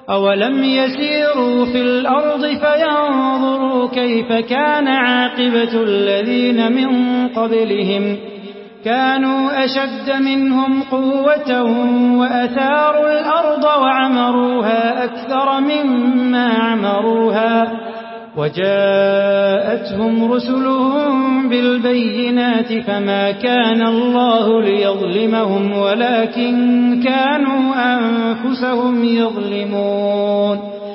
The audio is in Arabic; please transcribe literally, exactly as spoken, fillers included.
أَوَلَمْ يَسِيرُوا فِي الْأَرْضِ فَيَنظُرُوا كَيْفَ كَانَ عَاقِبَةُ الَّذِينَ مِن قَبْلِهِمْ كَانُوا أَشَدَّ مِنْهُمْ قُوَّةً وَأَثَارُوا الْأَرْضَ وَعَمَرُوهَا أَكْثَرَ مِمَّا عَمَرُوهَا وَجَاءَتْهُمْ رُسُلُهُم بِالْبَيِّنَاتِ فَمَا كَانَ اللَّهُ لِيَظْلِمَهُمْ وَلَٰكِن كَانُوا أَنفُسَهُمْ يَظْلِمُونَ